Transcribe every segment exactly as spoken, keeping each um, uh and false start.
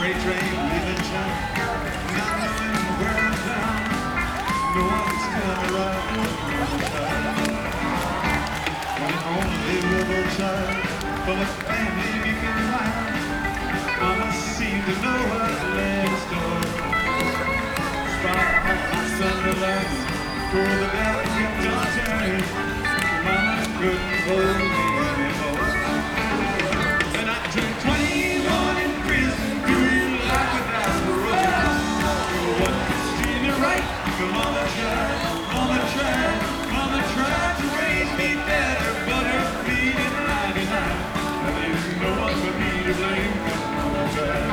freight train leaving town, not knowing where I'm bound. No one's gonna ride alongside. When only little child, full of family you can find. Mama seemed to know her last door. Spot up my sunderland, for the bell kept on turning. Mama couldn't hold me anymore. When I turned twenty-one in prison, doing life without parole. One street to right, but Mama tried, Mama tried, Mama tried to raise me better, but her feet and lie behind. And there's no one but me to blame, 'cause Mama tried.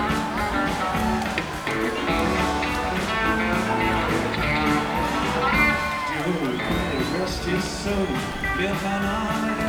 Rest his soul, live on on